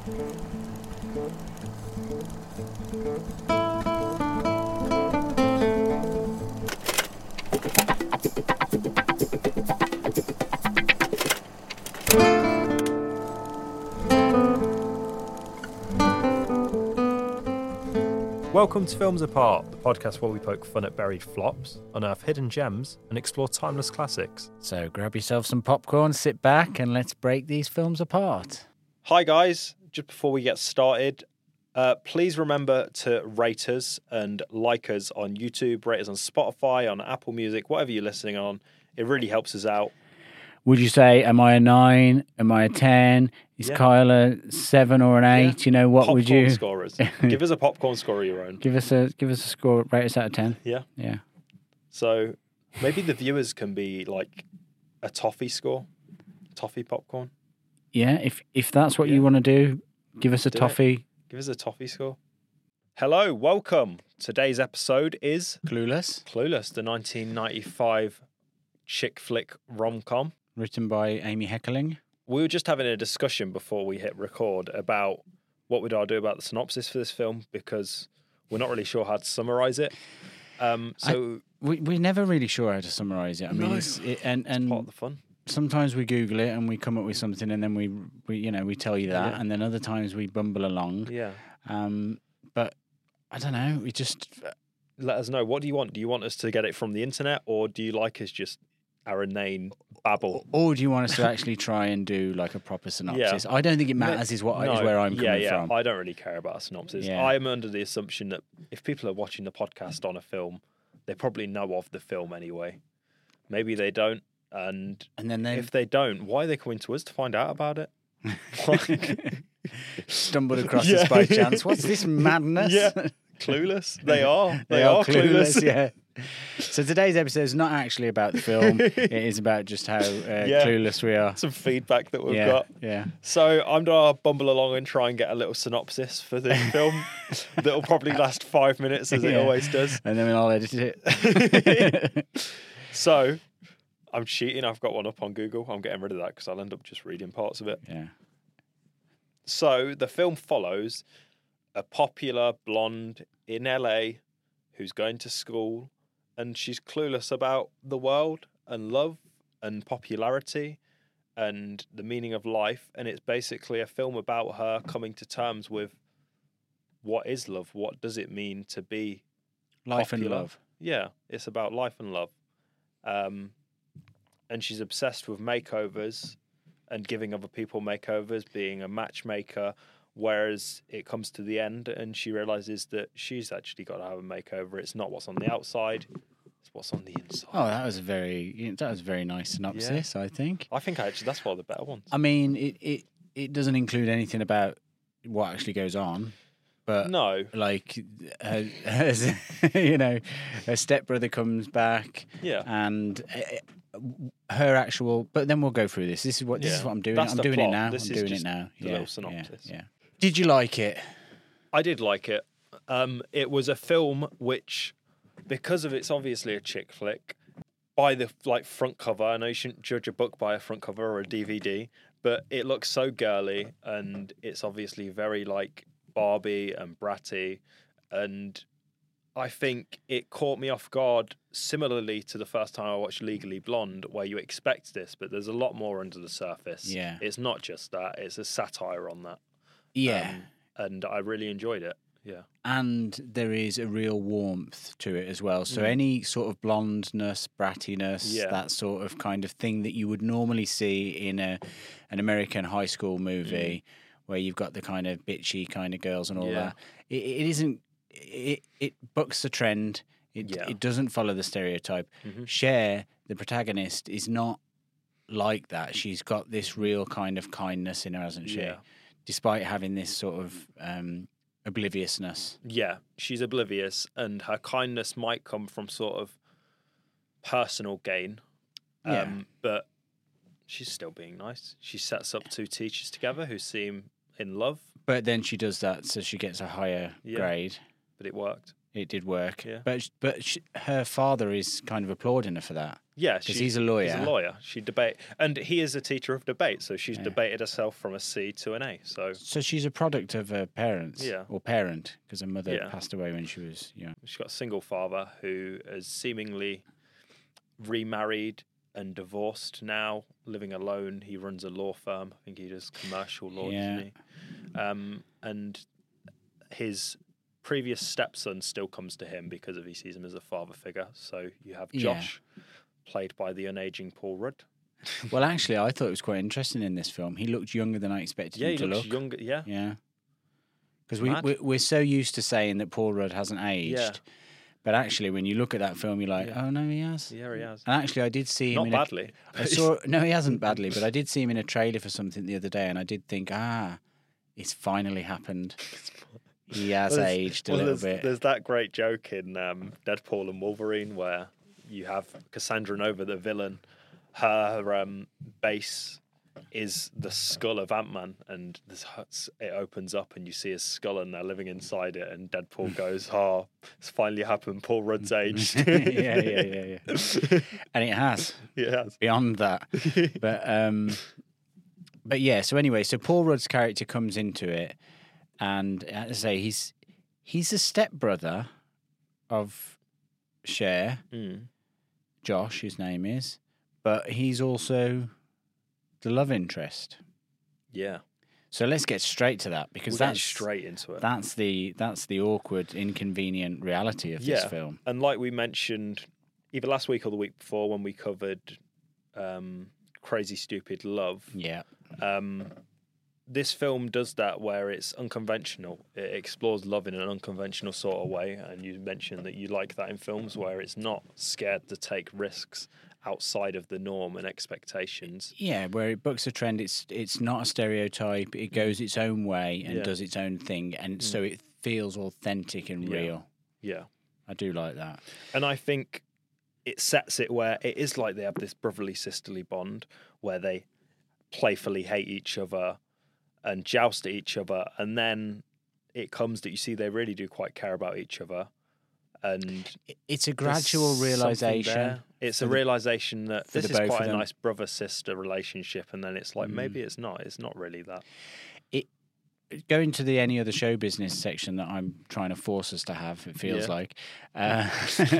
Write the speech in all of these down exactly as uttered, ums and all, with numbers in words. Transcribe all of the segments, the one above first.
Welcome to Films Apart, the podcast where we poke fun at buried flops, unearth hidden gems, and explore timeless classics. So grab yourself some popcorn, sit back, and let's break these films apart. Hi guys, just before we get started, uh, please remember to rate us and like us on YouTube, rate us on Spotify, on Apple Music, whatever you're listening on. It really helps us out. Would you say, am I a nine? Am I a ten? Is Yeah. Kyle a seven or an eight? Yeah. You know, what popcorn would you... scorers. Give us a popcorn score of your own. Give us a give us a score, rate us out of ten. Yeah. Yeah. So maybe the viewers can be like a toffee score, toffee popcorn. Yeah, if if that's what Yeah. you want to do, give us a Do it. toffee. Give us a toffee score. Hello, welcome. Today's episode is Clueless, Clueless, the nineteen ninety-five chick flick rom-com. written by Amy Heckerling. We were just having a discussion before we hit record about what would I do about the synopsis for this film because we're not really sure how to summarize it. Um, so We we're never really sure how to summarize it. I mean, No. it's, it, and and part of the fun. sometimes we Google it and we come up with something, and then we we you know we tell you that, Yeah. and then other times we bumble along. Yeah. Um, but I don't know. We just Let us know. What do you want? Do you want us to get it from the internet or do you like us just our inane babble? or do you want us to actually try and do like a proper synopsis? I don't think it matters. Is what I- is No, where I'm yeah, coming yeah. from. I don't really care about a synopsis. Yeah. I'm under the assumption that if people are watching the podcast on a film, they probably know of the film anyway. Maybe they don't, and And then they if they don't, why are they coming to us to find out about it? Like, stumbled across Yeah. this by chance. What's this madness? Yeah. clueless? They are. They, They are, are clueless. clueless. Yeah. So today's episode is not actually about the film. It is about just how uh, Yeah. clueless we are. Some feedback that we've yeah, got. yeah. So I'm gonna bumble along and try and get a little synopsis for this film that'll probably last five minutes as it Yeah. always does. And then I'll edit it. So I'm cheating. I've got one up on Google. I'm getting rid of that because I'll end up just reading parts of it. Yeah. So the film follows a popular blonde in L A who's going to school and she's clueless about the world and love and popularity and the meaning of life. And it's basically a film about her coming to terms with what is love? What does it mean to be Life and popular? love. Yeah, it's about life and love. Um, and she's obsessed with makeovers and giving other people makeovers, being a matchmaker, whereas it comes to the end and she realizes that she's actually got to have a makeover. It's not what's on the outside, it's what's on the inside. Oh, that was a very that was a very nice synopsis, I think. I think actually that's one of the better ones. I mean, it, it, it doesn't include anything about what actually goes on, but No, like, her, her, you know, her stepbrother comes back, yeah. and uh, her actual. But then we'll go through this. This is what this is Yeah. what I'm doing. That's I'm the doing plot. it now. This I'm is doing it just now. the Yeah, little yeah, synopsis. Yeah. Did you like it? I did like it. Um, it was a film which, because of it's obviously a chick flick, by the like front cover. I know you shouldn't judge a book by a front cover or a D V D, but it looks so girly and it's obviously very like Barbie and bratty, and I think it caught me off guard. Similarly to the first time I watched Legally Blonde, where you expect this, but there's a lot more under the surface. Yeah. It's not just that; it's a satire on that. Yeah. Um, and I really enjoyed it. Yeah. And there is a real warmth to it as well. So Mm. any sort of blondness, brattiness, Yeah. that sort of kind of thing that you would normally see in a an American high school movie, where you've got the kind of bitchy kind of girls and all Mm. Yeah. that. It, it isn't. It it bucks the trend. It Yeah. it doesn't follow the stereotype. Mhm. Cher, the protagonist, is not like that. She's got this real kind of kindness in her, hasn't she? Yeah. Despite having this sort of um, obliviousness. Yeah, she's oblivious, and her kindness might come from sort of personal gain. Yeah. Um, but she's still being nice. She sets up two teachers together who seem in love, But then she does that, so she gets a higher Yeah. grade. but it worked. it did work. Yeah. But sh- but sh- her father is kind of applauding her for that. Yeah, because she- he's a lawyer. He's a lawyer. She debate, and he is a teacher of debate. So she's Yeah. debated herself from a C to an A. So So she's a product of her parents, Yeah. or parent, because her mother Yeah. passed away when she was young. she's got a single father who is seemingly remarried and divorced now, living alone. He runs a law firm. I think he does commercial law, Yeah. doesn't he? Um, and his previous stepson still comes to him because of he sees him as a father figure. So you have Yeah. Josh, played by the unaging Paul Rudd. Well, actually, I thought it was quite interesting in this film. He looked younger than I expected Yeah, him he to looks look. younger. Yeah, Yeah. Because we, Mad. we, we're so used to saying that Paul Rudd hasn't aged. Yeah. But actually, when you look at that film, you're like, Yeah. oh, no, he has. yeah, he has. And actually, I did see him Not in badly. a... I saw, no, he hasn't badly, but I did see him in a trailer for something the other day, and I did think, ah, it's finally happened. He has Well, there's- aged a well, little there's, bit. There's that great joke in um, Deadpool and Wolverine where you have Cassandra Nova, the villain. Her um, base is the skull of Ant-Man, and this huts, it opens up and you see his skull and they're living inside it, and Deadpool goes, oh, it's finally happened, Paul Rudd's aged. yeah, yeah, yeah, yeah. And it has. Yeah. Beyond that. But um but yeah, so anyway, so Paul Rudd's character comes into it, and as I say, he's he's a stepbrother of Cher, Mm. Josh, his name is, but he's also the love interest. Yeah. So let's get straight to that, because We'll get that's straight into it. that's the that's the awkward, inconvenient reality of this Yeah. film. And like we mentioned either last week or the week before when we covered um, Crazy Stupid Love, Yeah. um, this film does that where it's unconventional. It explores love in an unconventional sort of way. And you mentioned that you like that in films where it's not scared to take risks outside of the norm and expectations. Yeah, where it books a trend, it's it's not a stereotype. It goes its own way and Yeah. does its own thing, and so it feels authentic and Yeah. real. Yeah. I do like that. And I think it sets it where it is like they have this brotherly sisterly bond where they playfully hate each other and joust at each other, and then it comes that you see they really do quite care about each other, and It's a there's gradual something realization. there. It's for a the- realization that for this the is both quite of a them. nice brother sister relationship, and then it's like Mm. maybe it's not. It's not really that. Going to the any other show business section that I'm trying to force us to have, it feels Yeah. like. Uh,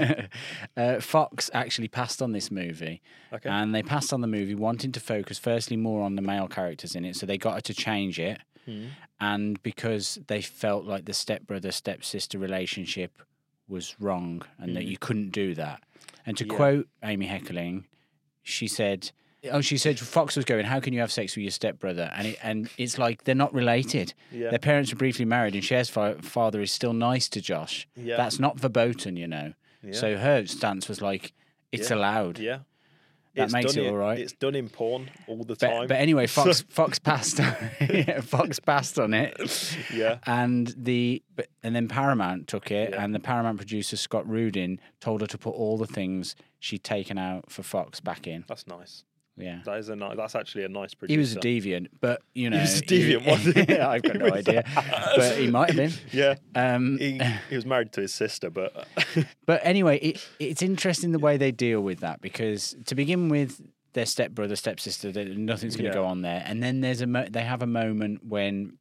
uh, Fox actually passed on this movie, Okay. and they passed on the movie wanting to focus firstly more on the male characters in it, so they got her to change it. Mm. And because they felt like the stepbrother stepsister relationship was wrong and that Mm. you couldn't do that. And to Yeah. quote Amy Heckerling, she said, "Oh, she said Fox was going, how can you have sex with your stepbrother?" And it, and it's like they're not related. Yeah. Their parents were briefly married, and Cher's fa- father is still nice to Josh. Yeah. That's not verboten, you know. Yeah. So her stance was like, it's Yeah. allowed. Yeah. That It's makes done it in- all right. It's done in porn all the But, time. but anyway, Fox Fox passed. yeah, Fox passed on it. yeah. And the but, and then Paramount took it, Yeah. and the Paramount producer Scott Rudin told her to put all the things she'd taken out for Fox back in. That's nice. Yeah, That is a nice. That's actually a nice producer. he was a deviant, but you know, was a deviant, wasn't he? I've got no idea, but he might have been. Yeah. Um, He, he was married to his sister, but But anyway, it, it's interesting the way they deal with that, because to begin with, their stepbrother, stepsister, there- nothing's going to Yeah. go on there, and then there's a mo- they have a moment when.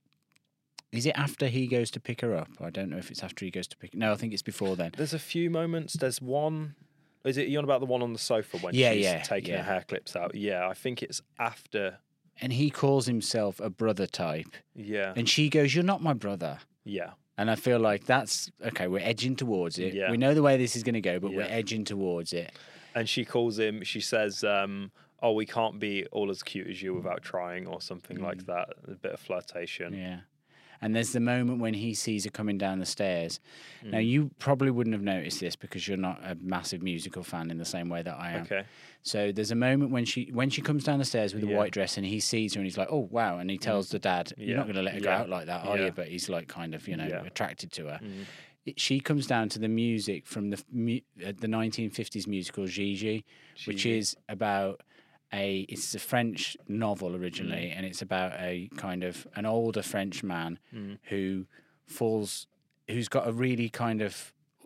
Is it after he goes to pick her up? I don't know if it's after he goes to pick. No, I think it's before then. there's a few moments. There's one. Is it you on about the one on the sofa when Yeah, she's yeah, taking yeah. her hair clips out? Yeah, I think it's after. And he calls himself a brother type, Yeah, and she goes, "You're not my brother." yeah, And I feel like that's okay. We're edging towards it. Yeah. We know the way this is going to go, but we're Yeah. edging towards it. and she calls him. She says, um, "Oh, we can't be all as cute as you without trying," or something like that. A bit of flirtation. Mm. Yeah. And there's the moment when he sees her coming down the stairs. Mm. Now, you probably wouldn't have noticed this because you're not a massive musical fan in the same way that I am. Okay. So there's a moment when she when she comes down the stairs with a Yeah. white dress, and he sees her and he's like, "Oh wow!" And he tells the dad, "You're Yeah. not going to let her go Yeah. out like that, are Yeah. you?" But he's like, kind of, you know, Yeah. attracted to her. Mm. It, she comes down to the music from the mu- uh, the nineteen fifties musical Gigi, which Gigi. is about a it's a French novel originally, Mm. and it's about a kind of an older French man Mm. who falls, who's got a really kind of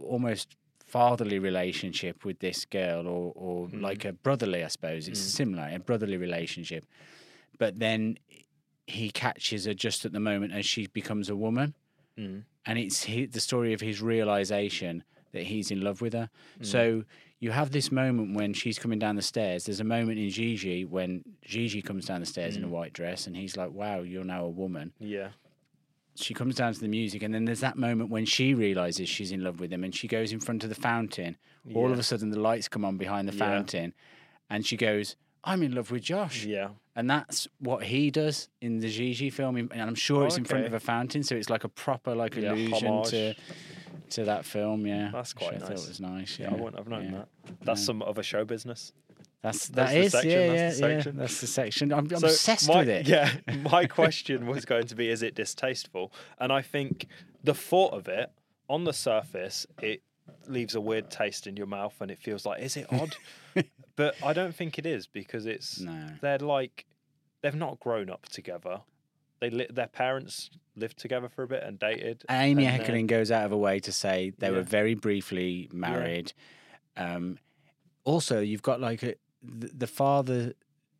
almost fatherly relationship with this girl, or or Mm. like a brotherly, I suppose. It's Mm. similar, a brotherly relationship. But then he catches her just at the moment as she becomes a woman. Mm. And it's he, the story of his realization that he's in love with her. Mm. So you have this moment when she's coming down the stairs. There's a moment in Gigi when Gigi comes down the stairs in a Mm. white dress, and he's like, wow, you're now a woman. Yeah. She comes down to the music, and then there's that moment when she realizes she's in love with him, and she goes in front of the fountain. All of Yeah. a sudden, the lights come on behind the Yeah. fountain, and she goes, I'm in love with Josh. Yeah. And that's what he does in the Gigi film, and I'm sure Oh, it's in front okay. of a fountain, so it's like a proper like Yeah, allusion homage. to to that film. Yeah, That's which quite I nice. thought was nice. Yeah, Yeah, I wouldn't have known yeah. that. That's Yeah. some other show business. That's That's that the is section, yeah that's yeah the yeah. section. That's the section. I'm, I'm So obsessed my- with it. Yeah, my question was going to be, is it distasteful? And I think the thought of it, on the surface, it leaves a weird taste in your mouth, and it feels like, is it odd? But I don't think it is, because it's No. they're like they've not grown up together. They li- their parents lived together for a bit and dated. Amy and Heckerling then- goes out of her way to say they were Yeah. very briefly married. Um, also, you've got like a, the, the father.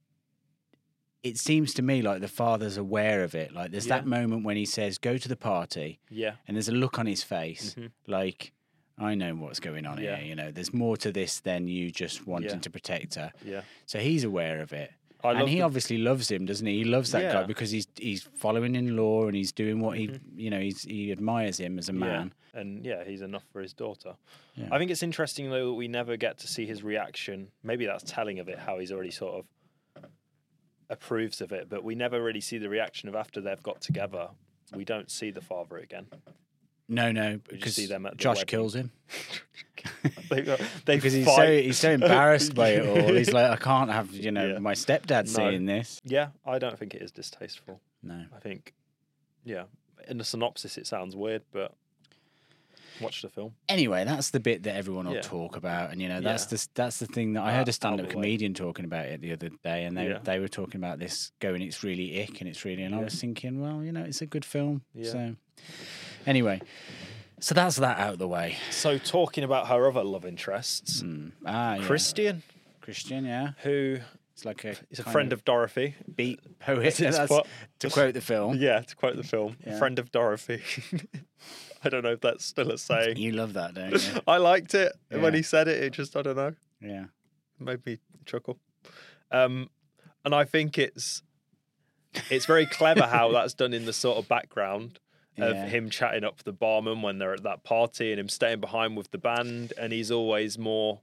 It seems to me like the father's aware of it. Like there's that Yeah. moment when he says, "Go to the party," Yeah, and there's a look on his face, Mhm. like, I know what's going on Yeah. here. You know, there's more to this than you just wanting Yeah. to protect her. yeah. So he's aware of it. I And love he the- obviously loves him, doesn't he? He loves that guy Yeah. because he's he's following in law and he's doing what Mhm. he, you know, he's, he admires him as a man. Yeah. And yeah, he's enough for his daughter. Yeah. I think it's interesting though that we never get to see his reaction. Maybe that's telling of it, how he's already sort of approves of it, but we never really see the reaction of after they've got together. We don't see the father again. No, no, We just because see them at the Josh wedding. kills him they they because he's so fight. he's so embarrassed by it all. He's like, I can't have you know Yeah. my stepdad No. seeing this. Yeah, I don't think it is distasteful. No, I think, yeah, in the synopsis it sounds weird, but watch the film. anyway, that's the bit that everyone will Yeah. talk about, and you know that's Yeah. the that's the thing that I Out- heard a out stand-up of the way. comedian talking about it the other day, and they Yeah. they were talking about this going, it's really ick and it's really, and I Yeah. was thinking, well, you know, it's a good film. Yeah. So anyway, so that's that out of the way. So talking about her other love interests, Mm. Ah, yeah. Christian, Christian, yeah, who it's like a is a kind friend of Dorothy. beat poet. It's That's- what- to quote the film. Yeah, to quote the film, Yeah. friend of Dorothy. I don't know if that's still a saying. You love that, don't you? I liked it when Yeah. he said it. It just, I don't know, Yeah. made me chuckle. Um, and I think it's it's very clever how that's done in the sort of background of Yeah. him chatting up the barman when they're at that party and him staying behind with the band, and he's always more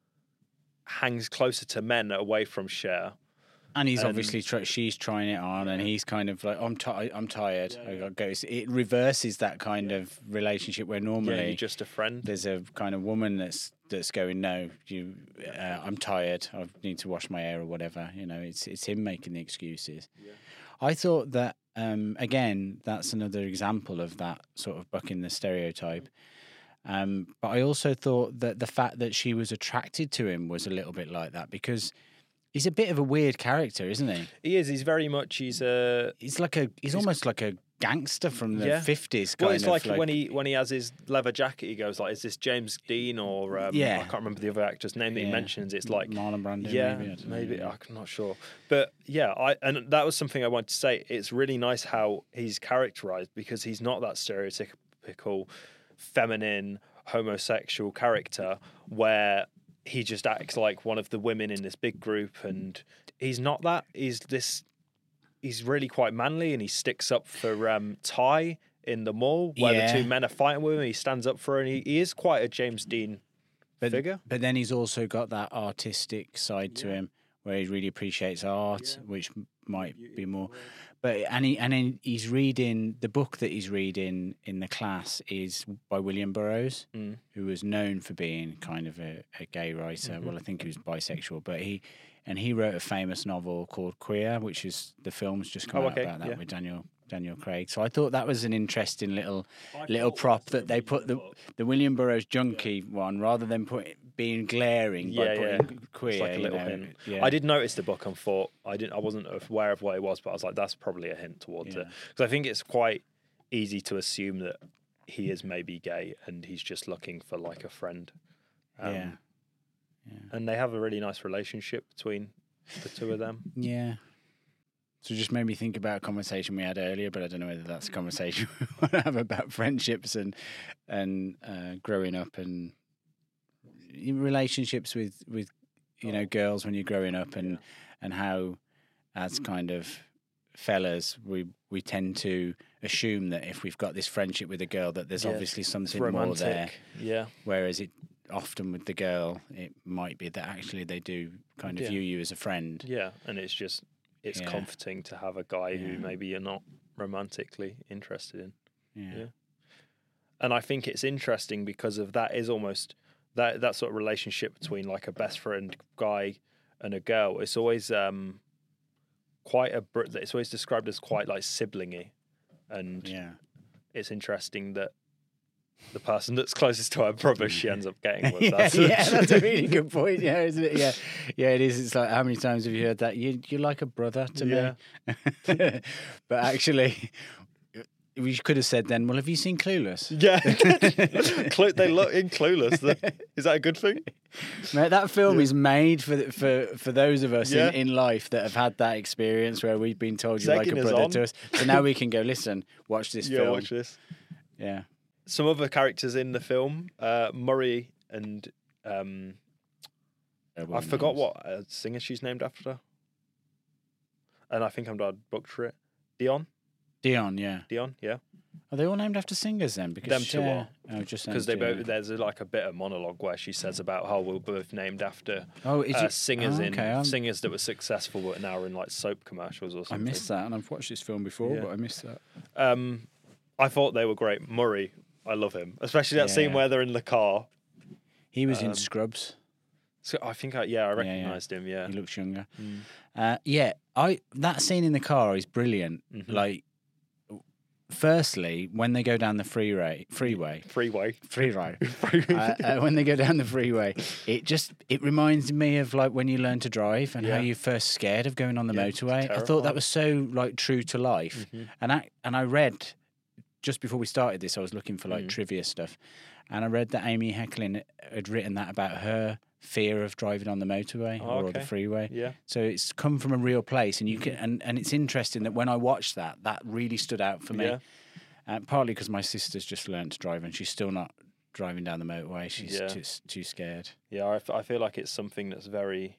hangs closer to men away from Cher. And he's And- obviously try, she's trying it on, and he's kind of like, I'm tired. I'm tired. I gotta go. So it reverses that kind of relationship where Yeah, normally you're just a friend. there's a kind of woman that's that's going, no, you, uh, I'm tired. I need to wash my hair or whatever. You know, it's it's him making the excuses. I thought that um, again, that's another example of that sort of bucking the stereotype. Um, but I also thought that the fact that she was attracted to him was a little bit like that, because he's a bit of a weird character, isn't he? He is. He's very much. He's a. He's like a he's, almost like a gangster from the Yeah. fifties. Well, Kind it's of like, when he when he has his leather jacket, he goes like, "Is this James Dean or um, Yeah. I can't remember the other actor's name that he Yeah. mentions." It's like, Marlon Brando. yeah, maybe, I don't know, maybe yeah. I'm not sure, but yeah, I and that was something I wanted to say. It's really nice how he's characterized, because he's not that stereotypical feminine homosexual character where he just acts like one of the women in this big group, and he's not that. He's this. He's really quite manly, and he sticks up for um, Ty in the mall where Yeah. the two men are fighting with him. He stands up for her, and he, he is quite a James Dean But, figure. but then he's also got that artistic side to him where he really appreciates art, which m- might be more. But and he and then he's reading the book that he's reading in the class is by William Burroughs, Mm. who was known for being kind of a, a gay writer. Mm-hmm. Well, I think he was bisexual, but he and he wrote a famous novel called Queer, which is the film's just come Oh, out okay, about that yeah. with Daniel Daniel Craig. So I thought that was an interesting little little prop that they put the the William Burroughs junkie one rather than put it being glaring Yeah, by yeah. putting queer. It's like a you little know. hint. Yeah. I did notice the book and thought I didn't. I wasn't aware of what it was, but I was like, that's probably a hint towards Yeah. it, because I think it's quite easy to assume that he is maybe gay and he's just looking for like a friend. Um, yeah. Yeah. And they have a really nice relationship between the two of them. Yeah. So it just made me think about a conversation we had earlier, but I don't know whether that's a conversation we want to have about friendships and and uh, growing up and relationships with, with you know, girls when you're growing up, and, Yeah. and how as kind of fellas we we tend to assume that if we've got this friendship with a girl that there's Yeah, obviously It's something romantic. more there, Yeah. whereas it often with the girl it might be that actually they do kind of Yeah. view you as a friend. Yeah. And it's just, it's Yeah. comforting to have a guy Yeah. who maybe you're not romantically interested in. Yeah. Yeah. And I think it's interesting because of that is almost that that sort of relationship between like a best friend guy and a girl. It's always um quite a br- it's always described as quite like siblingy, and Yeah. it's interesting that the person that's closest to her brother she ends up getting with. yeah, That's yeah, that's a really good point. Yeah, isn't it? Yeah, yeah, it is. It's like, how many times have you heard that? You, you're like a brother to Yeah. me. But actually, we could have said then, well, have you seen Clueless? Yeah, Clu- they look in Clueless. The- Is that a good thing? Mate, that film is made for the- for for those of us Yeah. in, in life that have had that experience where we've been told you're like a Egging us brother on. to us. So now we can go, listen, watch this Yeah, film. watch this. Yeah. Some other characters in the film, uh, Murray and um, I forgot what uh, singer she's named after, and I think I'm going to butcher it. Dion, Dion, yeah. Dion, yeah, Are they all named after singers then? Because Them two Cher- are. Oh, just because they Dion. both there's like a bit of monologue where she says about how we're both named after Oh, is uh, it singers oh, in okay, I'm- singers that were successful but now are in like soap commercials or I something. missed that, and I've watched this film before, Yeah. but I missed that. Um, I thought they were great. Murray, I love him, especially that scene Yeah. where they're in the car. He was Um, in Scrubs. So I think I yeah I Yeah, yeah. recognised him. Yeah, He looks younger. Mm. Uh, yeah, I that scene in the car is brilliant. Mhm. Like, firstly, when they go down the freeway, freeway, Freeway. freeway, uh, uh, when they go down the freeway, it just it reminds me of like when you learn to drive and Yeah. how you're first scared of going on the Yeah, it's motorway. I thought terrifying. that was so like true to life, Mhm. and I and I read just before we started this, I was looking for like Mm. trivia stuff, and I read that Amy Hecklin had written that about her fear of driving on the motorway Oh, or the okay. freeway. Yeah. So it's come from a real place, and you can and, and it's interesting that when I watched that, that really stood out for me. Yeah. Uh, partly because my sister's just learned to drive, and she's still not driving down the motorway. She's Yeah. just too scared. Yeah, I, f- I feel like it's something that's very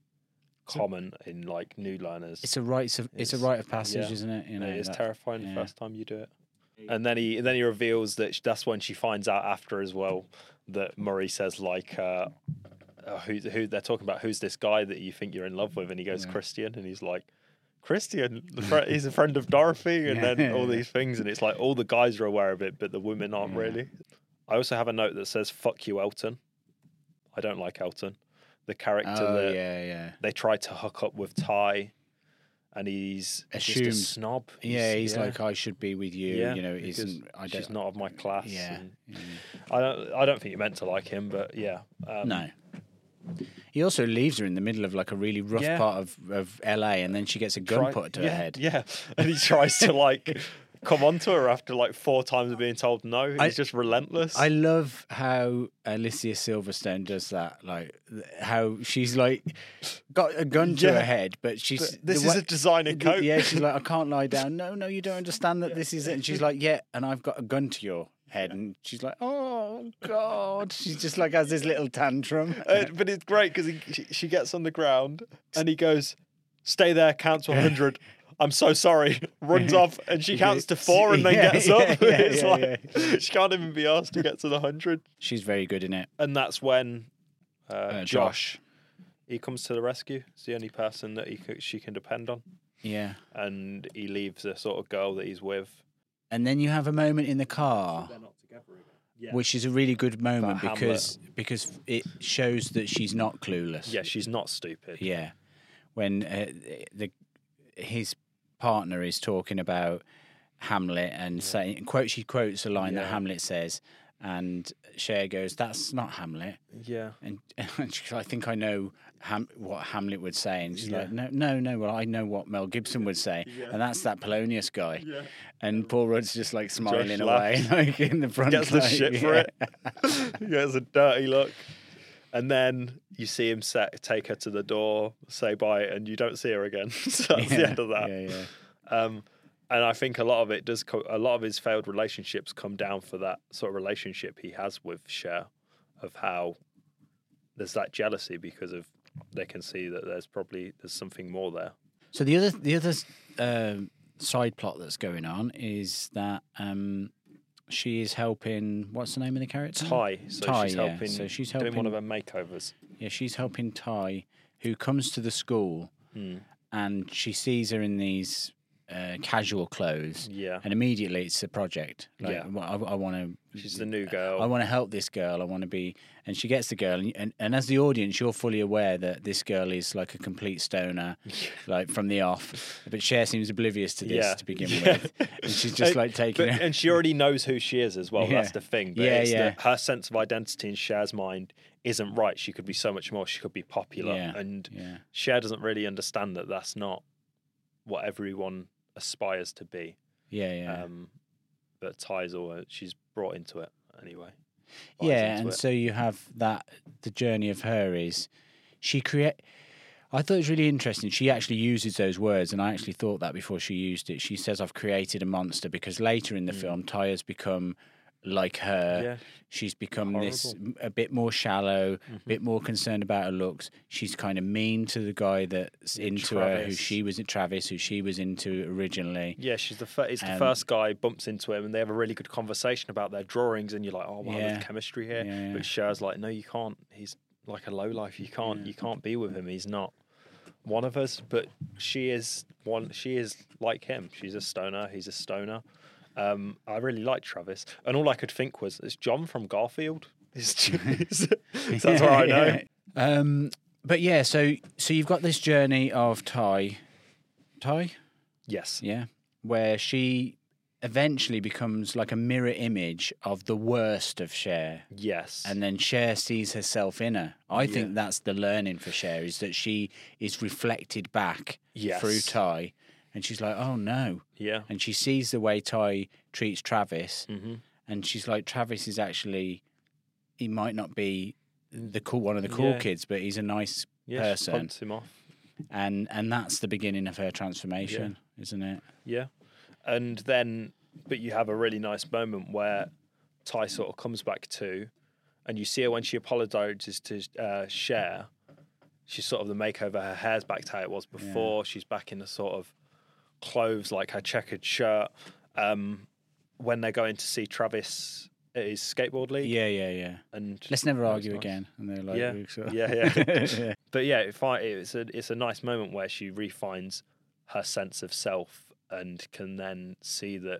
common in like new learners. It's a rite of it's a It's- rite of passage, yeah. isn't it? You know, it is that- terrifying yeah. the first time you do it. And then he then he reveals that sh- that's when she finds out after as well that Murray says like uh, uh, who who they're talking about who's this guy that you think you're in love with, and he goes Yeah. Christian, and he's like Christian, the fr- he's a friend of Dorothy, and then all these things, and it's like all the guys are aware of it, but the women aren't Yeah. really. I also have a note that says "fuck you, Elton." I don't like Elton, the character Oh that yeah, yeah, they tried to hook up with Ty, and he's just a Assumed- snob. yeah. He's like, I should be with you. Yeah, you know, it because isn't. I don't. she's not of my class. Yeah. and yeah. I don't. I don't think you meant to like him, but yeah. Um, No. He also leaves her in the middle of like a really rough Yeah. part of, of L A, and then she gets a gun try- put to yeah, her head. Yeah, and he tries to like come onto her after like four times of being told no. He's I- just relentless. I love how Alicia Silverstone does that. Like th- how she's like got a gun to Yeah. her head, but she's But this the is way- a designer the- coat. Yeah, she's like, I can't lie down. No, no, you don't understand that this is it. And she's like, yeah, and I've got a gun to your head, and she's like, oh god. She's just like has this little tantrum. Uh, but it's great because she, she gets on the ground and he goes, "Stay there, count to a hundred." I'm so sorry. Runs off and she counts to four and then Yeah, gets yeah, up. yeah, it's yeah, like she can't even be asked to get to the hundred. She's very good in it. And that's when uh, Uh, Josh, Josh. he comes to the rescue. It's the only person that he c- she can depend on, Yeah. and he leaves the sort of girl that he's with. And then you have a moment in the car, They're not together again. Yeah. which is a really good moment About because because it shows that she's not clueless. Yeah, she's not stupid. Yeah. When uh, the his partner is talking about Hamlet and saying quote she quotes a line that Yeah. Hamlet says And Cher goes, "That's not Hamlet." Yeah. And, and she's like, "I think I know Ham- what Hamlet would say." And she's Yeah. like, "No, no, no. Well, I know what Mel Gibson would say, Yeah. and that's that Polonius guy." Yeah. And Paul Rudd's just like smiling Josh away, laughs. like in the front. Gets the like, shit for yeah. it. He gets a dirty look. And then you see him set, take her to the door, say bye, and you don't see her again. So that's Yeah, the end of that. Yeah, yeah. Um, and I think a lot of it does, co- a lot of his failed relationships come down for that sort of relationship he has with Cher, of how there's that jealousy because of they can see that there's probably there's something more there. So the other the other uh, side plot that's going on is that um, she is helping. What's the name of the character? Ty, so Ty, she's yeah. helping. So she's doing one helping- of her makeovers. Yeah, she's helping Ty, who comes to the school, Hmm. and she sees her in these uh, casual clothes, Yeah, and immediately it's a project. Like, Yeah. well, I, I want to. she's the new girl. I want to help this girl. I want to be, and she gets the girl, and, and and as the audience, you're fully aware that this girl is like a complete stoner, like from the off. But Cher seems oblivious to this Yeah. to begin Yeah. with, and she's just And- like taking But, her. and she already knows who she is as well. Yeah. That's the thing. But Yeah, it's yeah. that her sense of identity in Cher's mind isn't right. She could be so much more. She could be popular. Yeah, And yeah, Cher doesn't really understand that that's not what everyone aspires to be. yeah, yeah. Um, but Ty's all she's brought into it anyway. Buys Yeah, into and it. so you have that. The journey of her is she create. I thought it was really interesting. She actually uses those words, and I actually thought that before she used it. She says, "I've created a monster," because later in the Mm. film, Ty has become like her. yeah, She's become this Horrible. a bit more shallow, a Mhm. bit more concerned about her looks. She's kind of mean to the guy that's into her, who Travis. she was Travis, who she was into originally. yeah, she's the first. It's the Um, first guy bumps into him, and they have a really good conversation about their drawings, and you're like, oh wow, Yeah. there's chemistry here. Yeah, yeah. But Cher's like, no, you can't. He's like a lowlife. You can't. Yeah. You can't be with him. He's not one of us. But she is one. She is like him. She's a stoner. He's a stoner. Um, I really like Travis, and all I could think was, "It's John from Garfield." It's so that's where I know. Um, but yeah, so so you've got this journey of Ty, Ty, Yes. yeah, where she eventually becomes like a mirror image of the worst of Cher, Yes. and then Cher sees herself in her. I Yeah. think that's the learning for Cher, is that she is reflected back Yes. through Ty, and she's like, oh no, Yeah. and she sees the way Ty treats Travis, Mm-hmm. and she's like, Travis is actually, he might not be the cool one of the cool Yeah. kids, but he's a nice Yeah. She person. punts him off. and and that's the beginning of her transformation, isn't it? Yeah. And then, but you have a really nice moment where Ty sort of comes back to, and you see her when she apologizes to uh, Cher. She's sort of the makeover. Her hair's back to how it was before. She's back in the sort of clothes, like her checkered shirt. Um, when they're going to see Travis at his skateboard league. Yeah, yeah, yeah. And Let's never that was argue nice. again. And they're like, Yeah, we sort of- yeah, yeah. yeah. But yeah, it fi- it's a it's a nice moment where she refines her sense of self and can then see that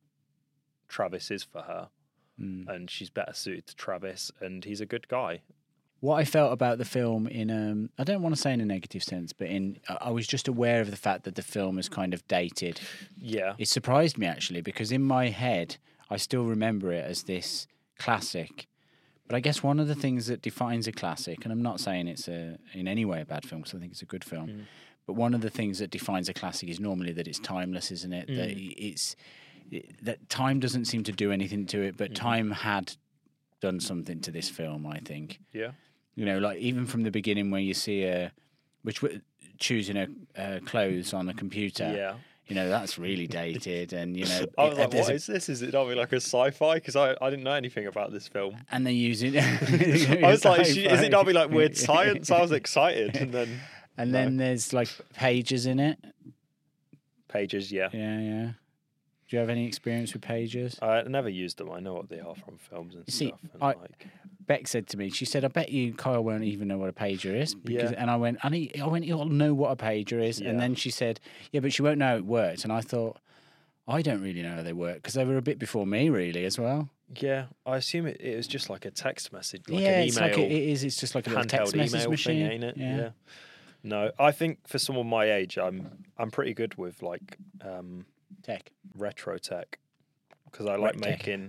Travis is for her, Mm. and she's better suited to Travis, and he's a good guy. What I felt about the film in um I don't want to say in a negative sense, but in I I was just aware of the fact that the film is kind of dated. Yeah, It surprised me actually, because in my head I still remember it as this classic. But I guess one of the things that defines a classic, and I'm not saying it's a in any way a bad film, because I think it's a good film, Mm. but one of the things that defines a classic is normally that it's timeless, isn't it? That Mm. it's it, that time doesn't seem to do anything to it, but Mhm. time had done something to this film, I think. yeah, You know, like even from the beginning where you see a, which w- choosing a uh, clothes on a computer, yeah. you know, that's really dated, and you know, I was it- like, there's what a- is this? Is it not like a sci-fi? Because I, I didn't know anything about this film. and they're using. I was like, she, is it not be like weird science? I was excited, and then And no. then there's like pages in it. pages. Yeah, Yeah, yeah. Do you have any experience with pages? I never used them. I know what they are from films and You see, stuff. And I- like, Beck said to me, she said, "I bet you Kyle won't even know what a pager is." Because, Yeah. And I went, and he, I went, "You'll know what a pager is." Yeah. And then she said, "Yeah, but she won't know how it works." And I thought, I don't really know how they work, because they were a bit before me, really, as well. yeah, I assume it, it was just like a text message, like yeah, an it's email. like a, it is. It's just like a little handheld text message email machine, thing, ain't it? Yeah. No, I think for someone my age, I'm I'm pretty good with like um, Tech. retro tech because I like Ret tech. making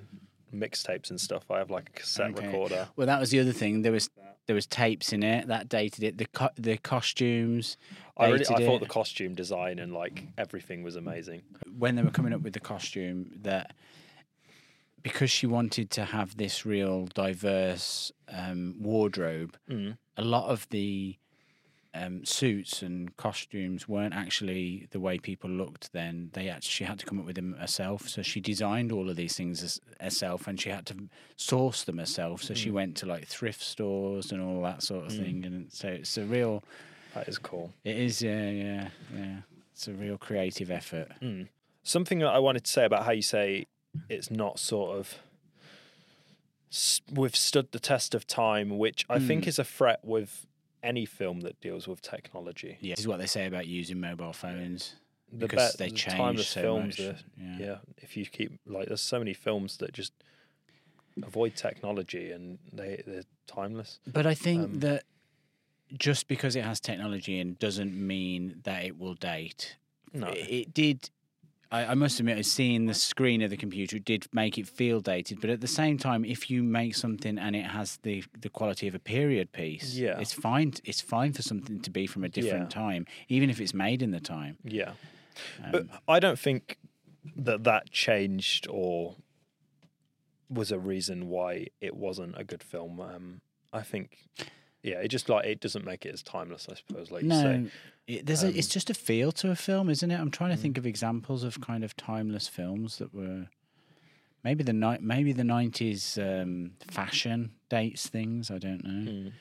mixtapes and stuff. I have like a cassette Okay. recorder. Well, that was the other thing. There was there was tapes in it that dated it. The co- the costumes. I really, dated I thought it. the costume design and like everything was amazing. When they were coming up with the costume, that because she wanted to have this real diverse um, wardrobe, Mm. a lot of the um, suits and costumes weren't actually the way people looked then. They actually she had to come up with them herself. So she designed all of these things as, herself, and she had to source them herself. So she Mm. went to like thrift stores and all that sort of Mm. thing. And so it's a real. That is cool. It is, yeah, yeah, yeah. It's a real creative effort. Mm. Something that I wanted to say about how you say it's not sort of s- withstood the test of time, which I think Mm. is a threat with any film that deals with technology. Yeah, this is what they say about using mobile phones The because bet- they the change timeless so films much. are- yeah. Yeah, if you keep like, there's so many films that just avoid technology and they they're timeless. But I think Um, that just because it has technology in doesn't mean that it will date. No. It, it did. I, I must admit, seeing the screen of the computer it did make it feel dated. But at the same time, if you make something and it has the the quality of a period piece, Yeah. it's fine. It's fine for something to be from a different Yeah. time, even if it's made in the time. Yeah, Um, but I don't think that that changed or was a reason why it wasn't a good film. Um, I think, yeah, it just like it doesn't make it as timeless, I suppose. Like you say, no, it, there's a, it's Um, just a feel to a film, isn't it? I'm trying to Mm. think of examples of kind of timeless films that were maybe the ni- maybe the nineties um, fashion dates things. I don't know. Mm.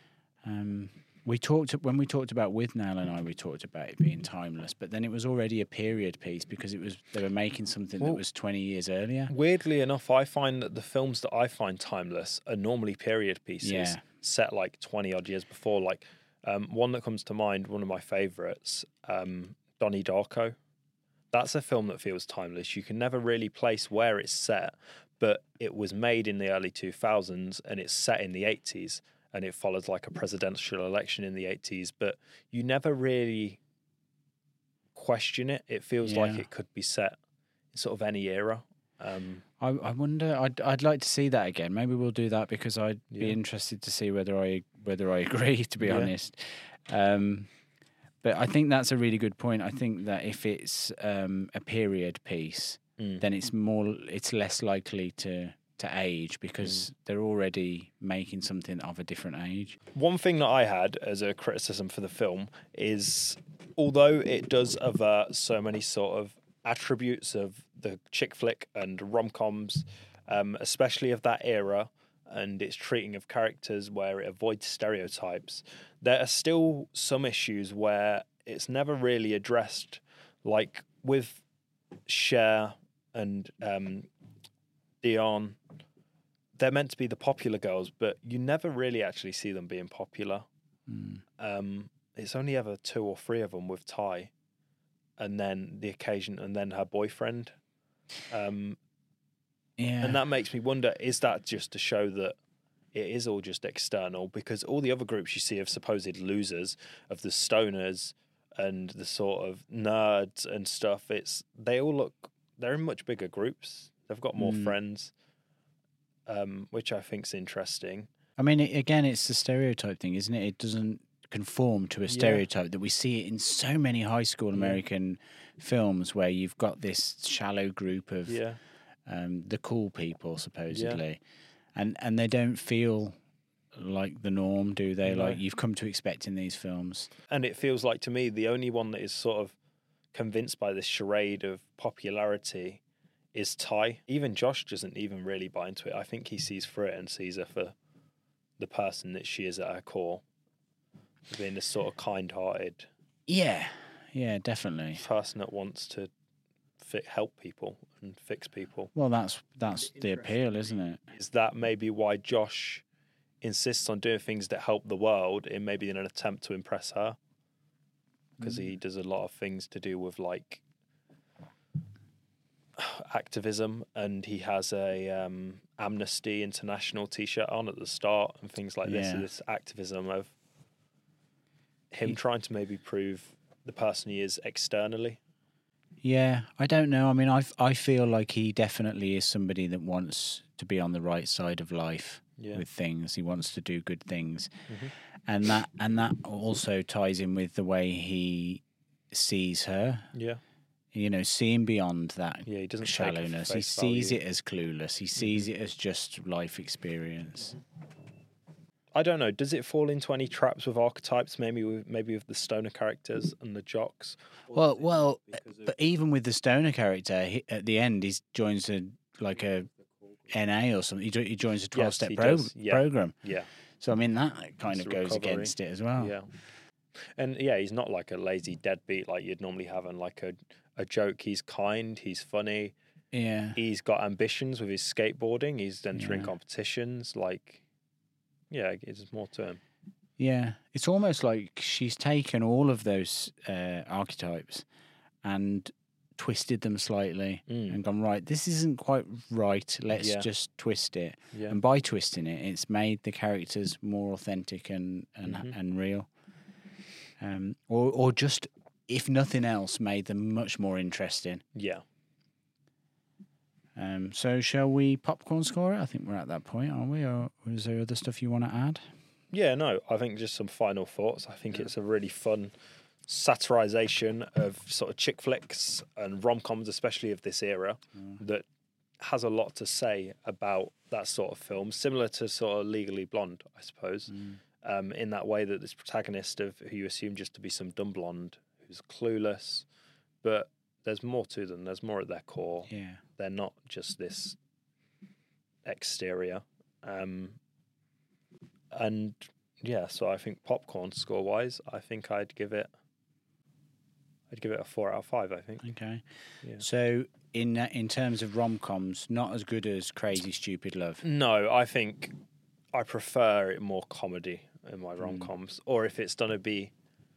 Um, we talked when we talked about With Nell and I. We talked about it being timeless, but then it was already a period piece because it was they were making something that Well- was twenty years earlier. Weirdly enough, I find that the films that I find timeless are normally period pieces Yeah. set like twenty odd years before. Like um, one that comes to mind, one of my favourites, um, Donnie Darko. That's a film that feels timeless. You can never really place where it's set, but it was made in the early two thousands and it's set in the eighties and it follows like a presidential election in the eighties, but you never really question it. It feels like Yeah. it could be set in sort of any era. Um, I, I wonder. I'd I'd like to see that again. Maybe we'll do that because I'd be Yeah. interested to see whether I whether I agree. To be Yeah. honest, um, but I think that's a really good point. I think that if it's um, a period piece, mm. then it's more it's less likely to to age because they're already making something of a different age. One thing that I had as a criticism for the film is, although it does avert so many sort of attributes of the chick flick and rom-coms, um, especially of that era, and its treating of characters where it avoids stereotypes, there are still some issues where it's never really addressed, like with Cher and um, Dion. They're meant to be the popular girls, but you never really actually see them being popular. Mm. Um, it's only ever two or three of them with Ty, and then the occasion, and then her boyfriend. Um, Yeah, and that makes me wonder: is that just to show that it is all just external? Because all the other groups you see of supposed losers, of the stoners and the sort of nerds and stuff, it's they all look they're in much bigger groups. They've got more Mm. friends, um, which I think's interesting. I mean, it, again, it's the stereotype thing, isn't it? It doesn't conform to a Yeah. stereotype that we see it in so many high school Yeah. American films where you've got this shallow group of Yeah. um, the cool people, supposedly, and and they don't feel like the norm, do they? No. Like you've come to expect in these films. And it feels like to me the only one that is sort of convinced by this charade of popularity is Ty. Even Josh doesn't even really buy into it. I think he sees through it and sees her for the person that she is at her core, being this sort of kind-hearted Yeah, yeah, definitely. person that wants to fi- help people and fix people. Well, that's that's the appeal, isn't it? Is that maybe why Josh insists on doing things that help the world in maybe in an attempt to impress her? Because he does a lot of things to do with like activism, and he has a um, Amnesty International T-shirt on at the start and things like this. Yeah. So this activism of him He- trying to maybe prove the person he is externally. Yeah, I don't know. I mean, I I feel like he definitely is somebody that wants to be on the right side of life Yeah. with things. He wants to do good things, Mm-hmm. and that and that also ties in with the way he sees her. Yeah. You know, seeing beyond that Yeah, he doesn't take it for shallowness. He face sees value. it as clueless. He sees it as just life experience. I don't know. Does it fall into any traps with archetypes? Maybe with maybe with the stoner characters and the jocks. Well, well, but even with the stoner character, he, at the end, he joins a like a N A or something. He, jo- he joins a Yes, twelve-step he pro- does. Yeah. program. Yeah. So I mean, that kind It's of a goes recovery. against it as well. Yeah. And yeah, he's not like a lazy deadbeat like you'd normally have in like a, a joke. He's kind, he's funny, Yeah. he's got ambitions with his skateboarding, he's entering Yeah. competitions, like yeah, there's more to him. Yeah, it's almost like she's taken all of those uh, archetypes and twisted them slightly Mm. and gone, right, this isn't quite right. Let's Yeah. just twist it. Yeah. And by twisting it, it's made the characters more authentic and and, Mhm. and real. Um, or or just, if nothing else, made them much more interesting. Yeah. Um, so shall we popcorn score it? I think we're at that point, aren't we? Or is there other stuff you want to add? Yeah, no, I think just some final thoughts. I think it's a really fun satirization of sort of chick flicks and rom-coms, especially of this era, that has a lot to say about that sort of film, similar to sort of Legally Blonde, I suppose, um, in that way that this protagonist of who you assume just to be some dumb blonde who's clueless, but there's more to them. There's more at their core. Yeah. They're not just this exterior. Um, and yeah, so I think popcorn score wise, I think I'd give it I'd give it a four out of five, I think. Okay. Yeah. So in uh, in terms of rom coms, not as good as Crazy Stupid Love. No, I think I prefer it more comedy in my rom coms. Or if it's gonna be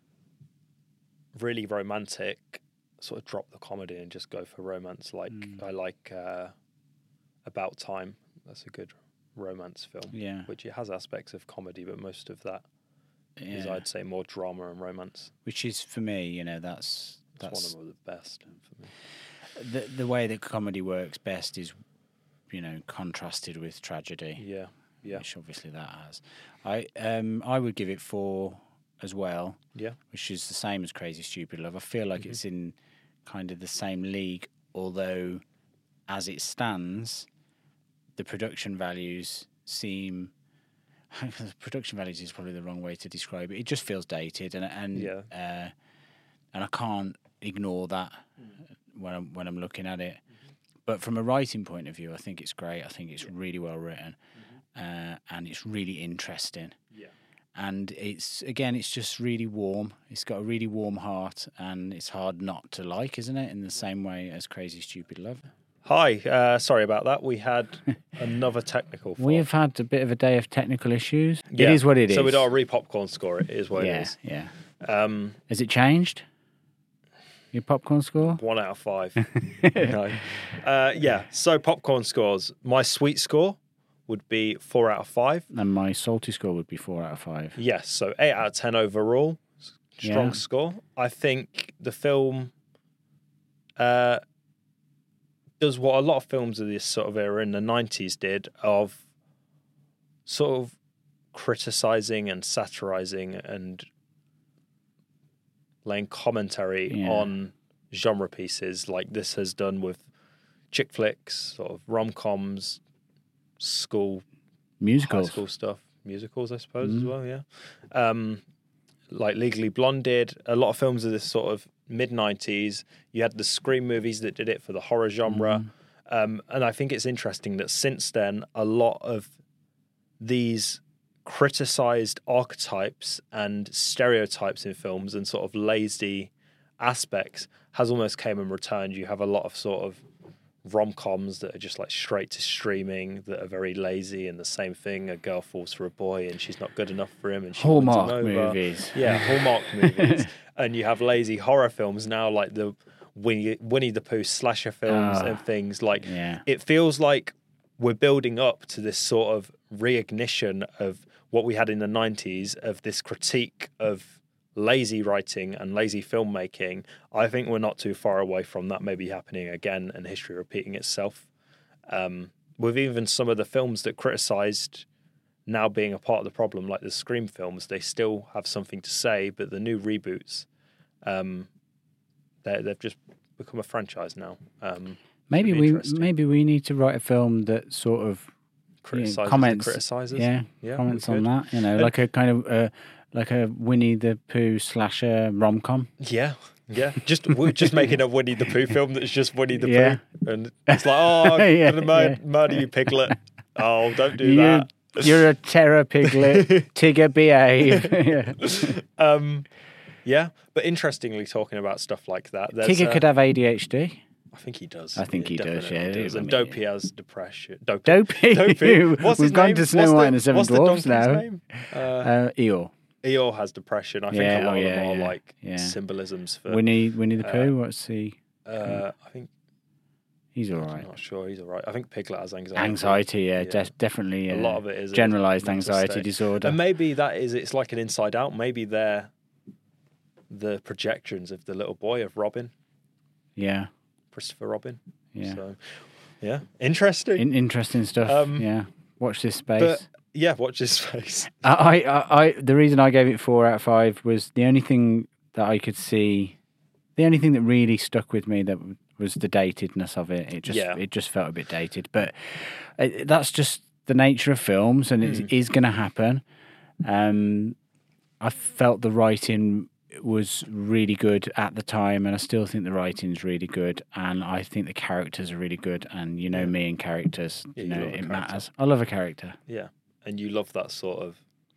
really romantic, sort of drop the comedy and just go for romance. Like I like uh, About Time. That's a good romance film. Yeah. Which it has aspects of comedy, but most of that is, Yeah. I'd say, more drama and romance. Which is for me, you know, that's It's that's one of the best for me. the the way that comedy works best is, you know, contrasted with tragedy. Yeah, yeah, Which obviously that has. I um I would give it four as well. yeah, Which is the same as Crazy Stupid Love. I feel like Mhm. it's in kind of the same league, although as it stands, the production values seem. Production values is probably the wrong way to describe it. It just feels dated, and and Yeah. uh, and I can't ignore that when I'm when I'm looking at it. But from a writing point of view, I think it's great. I think it's really well written, uh, and it's really interesting. yeah. And it's again, it's just really warm. It's got a really warm heart, and it's hard not to like, isn't it? In the same way as Crazy Stupid Love. Hi, uh, sorry about that. We had another technical fault. We have had a bit of a day of technical issues. Yeah. It is what it is. So with our re-popcorn score, it is what yeah, it is. yeah. Um, Has it changed? Your popcorn score? one out of five. no. Uh, yeah, so popcorn scores. My sweet score would be four out of five. And my salty score would be four out of five. Yes, so eight out of ten overall. Strong Yeah. score. I think the film uh, does what a lot of films of this sort of era in the nineties did, of sort of criticizing and satirizing and laying commentary Yeah. on genre pieces like this has done with chick flicks, sort of rom-coms, school Musicals. high school stuff, musicals, I suppose, Mm. as well. Yeah, um, like Legally Blonde did. A lot of films of this sort of mid nineties. You had the Scream movies that did it for the horror genre, Mm. um, and I think it's interesting that since then, a lot of these criticized archetypes and stereotypes in films and sort of lazy aspects has almost came and returned. You have a lot of sort of rom-coms that are just like straight to streaming that are very lazy, and the same thing, a girl falls for a boy and she's not good enough for him and she wins him Hallmark over. movies. Yeah, Hallmark movies. And you have lazy horror films now, like the Winnie, Winnie the Pooh slasher films Ah, and things like. Yeah. It feels like we're building up to this sort of reignition of what we had in the nineties, of this critique of lazy writing and lazy filmmaking, I think we're not too far away from that maybe happening again and history repeating itself. Um, with even some of the films that criticised now being a part of the problem, like the Scream films, they still have something to say, but the new reboots, um, they've just become a franchise now. Um, maybe we maybe we need to write a film that sort of criticizes you know, comments, the criticizers. yeah, yeah comments on that. You know, like a kind of uh, like a Winnie the Pooh slasher rom com. Yeah. Yeah, just we're just making a Winnie the Pooh film that's just Winnie the Yeah. Pooh, and it's like, oh, I'm Yeah, gonna murder, yeah. murder you, Piglet. Oh, don't do You, that. you're a terror piglet. Tigger, behave. Yeah. Um, yeah, but interestingly, talking about stuff like that, there's, Tigger uh, could have A D H D. I think he does. I think he does, definitely yeah. does. I And mean, Dopey has depression. Dopey. Dopey. Dopey. What's We've his gone name? to Snow What's White the- and the Seven what's the Dwarfs donkey's now. name? Uh, Uh, Eeyore. Eeyore has depression. I think Yeah, a lot oh, of yeah, them are yeah, like yeah. symbolisms for. Winnie, Winnie the uh, Pooh. What's he? Uh, I think He's all I'm right. not sure. He's all right. I think Piglet has anxiety. Anxiety, yeah, Yeah. def- definitely. Uh, A lot of it is a generalized mental anxiety state. disorder. And maybe that is, it's like an inside out. Maybe they're the projections of the little boy of Robin, yeah, Christopher Robin. yeah. So, yeah, interesting. In- interesting stuff. Um, yeah, watch this space. but yeah, watch his face. I, I, I, the reason I gave it four out of five was the only thing that I could see, the only thing that really stuck with me that was the datedness of it. It just, Yeah. it just felt a bit dated. But uh, that's just the nature of films, and Mm. it is going to happen. Um, I felt the writing was really good at the time, and I still think the writing's really good, and I think the characters are really good. And you know Yeah. me and characters, Yeah, you you know love a it character. matters. I love a character. Yeah, and you love that sort of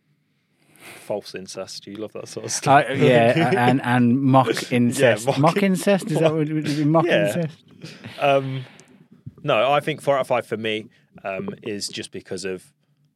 false incest. You love that sort of stuff. Uh, yeah, and and mock incest. mock- mock, incest is that what it would be? Mock Yeah. incest. Um, no, I think four out of five for me um, is just because of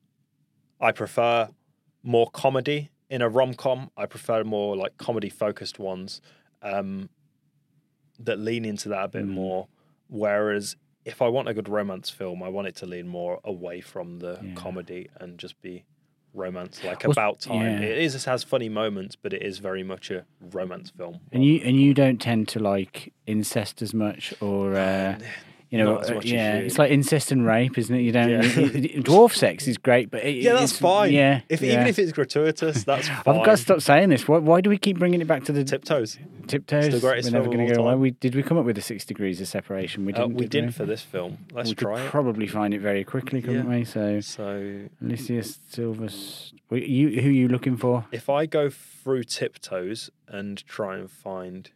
I prefer more comedy in a rom com. I prefer more like comedy focused ones um, that lean into that a bit Mm. more. Whereas if I want a good romance film, I want it to lean more away from the Yeah. comedy and just be romance, like Well, About Time. yeah. It is it has funny moments, but it is very much a romance film. And you and you don't tend to like incest as much, or uh, you know, Not as uh, much as yeah, you. it's like incest and rape, isn't it? You don't. Yeah. Dwarf sex is great, but it, Yeah, that's it's- fine. Yeah, if yeah. even if it's gratuitous, that's fine. I've got to stop saying this. Why, why do we keep bringing it back to the Tiptoes. tiptoes? It's the greatest We're never film going of to all go away. time. We did we come up with the six degrees of separation? We Uh, didn't. we did didn't for this film. Let's we try could it. probably find it very quickly, couldn't Yeah. we? So So Alicia Silvers. You who are you looking for? if I go through Tiptoes and try and find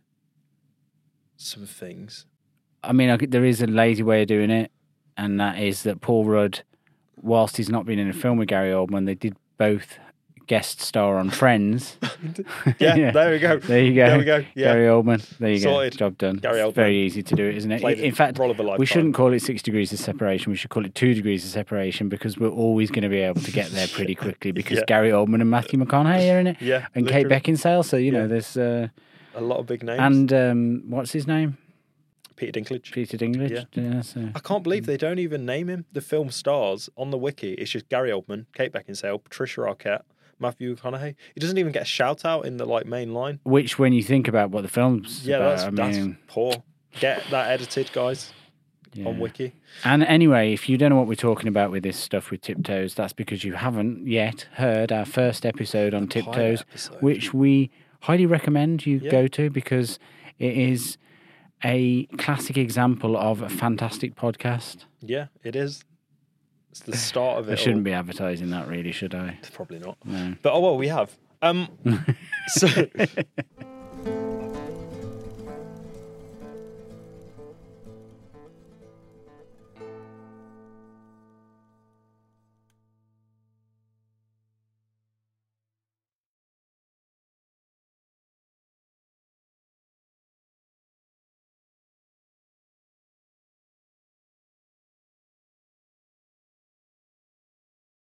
some things, I mean, I, could- there is a lazy way of doing it, and that is that Paul Rudd, whilst he's not been in a film with Gary Oldman, they did both guest star on Friends. yeah, Yeah. there we go. There you go. There we go. Yeah, Gary Oldman. There you Sorted. go. Job done. Gary It's Oldman. very easy to do it, isn't it? Played In fact, role of a lifetime. we shouldn't call it six degrees of separation. We should call it two degrees of separation, because we're always going to be able to get there pretty quickly, because Yeah. Gary Oldman and Matthew McConaughey are in it, Yeah, and Kate literally. Beckinsale. So you know, Yeah. there's uh, a lot of big names. and um, what's his name? Peter Dinklage. Peter Dinklage. Yeah. Yeah. So. I can't believe they don't even name him. The film stars on the wiki. It's just Gary Oldman, Kate Beckinsale, Patricia Arquette, Matthew McConaughey. He doesn't even get a shout out in the like main line. Which, when you think about what the film's Yeah, about, that's I that's mean, poor. Get that edited, guys, yeah. on wiki. And anyway, if you don't know what we're talking about with this stuff with Tiptoes, that's because you haven't yet heard our first episode on The pilot Tiptoes, episode. which we highly recommend you Yeah. go to, because it is a classic example of a fantastic podcast. Yeah, it is. It's the start of it. I shouldn't all. be advertising that, really, should I? Probably not. No. But oh well, we have. Um, so